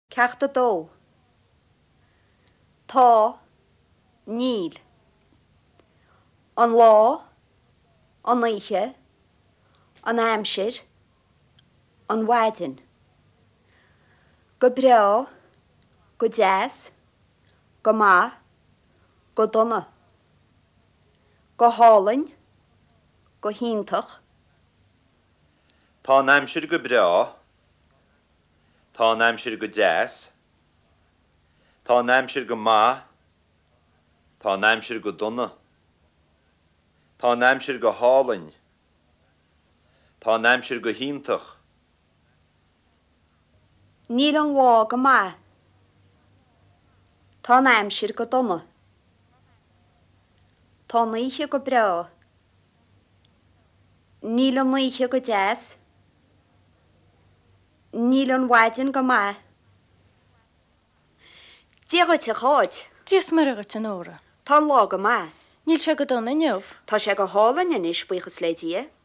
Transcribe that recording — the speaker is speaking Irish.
Ceachta dó. Tá, níl. An lá, an oíche, an aimsir, an waidin. Go breá, go deas, go má, go donna. Go hálainn, go híntach. Tá naimsir go breá, tá naimsir go deas, tá naimsir go má, tá naimsir go donna, tá naimsir go hálainn, tá naimsir go híntach. Níl an lá go má. Tá aimsir go donna. Tá naoiche go breá. Níl an naoiche go deas. Níl an waidin go má. Díaghaite cháid. Díos mar agat an óra. Tá lá go má. Níl se go donna neamh. Tá sé go hálainn inis buchas le dia.